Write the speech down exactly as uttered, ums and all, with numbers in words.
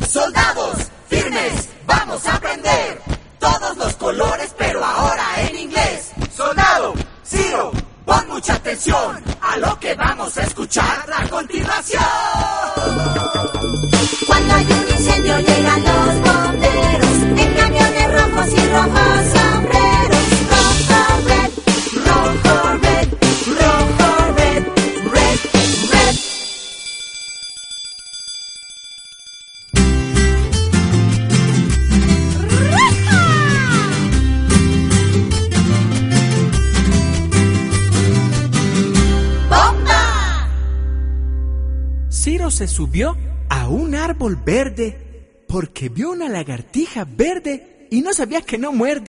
Soldados, firmes, vamos a aprender todos los colores, pero ahora en inglés. Soldado, Ciro, pon mucha atención a lo que vamos a escuchar a continuación. Cuando hay un incendio llegan los bomberos en camiones rojos y rojos sombreros. Rojo, red, rojo, red, rojo, red, red, red. ¡Bomba! Ciro se subió a un árbol verde porque vio una lagartija verde y no sabía que no muerde.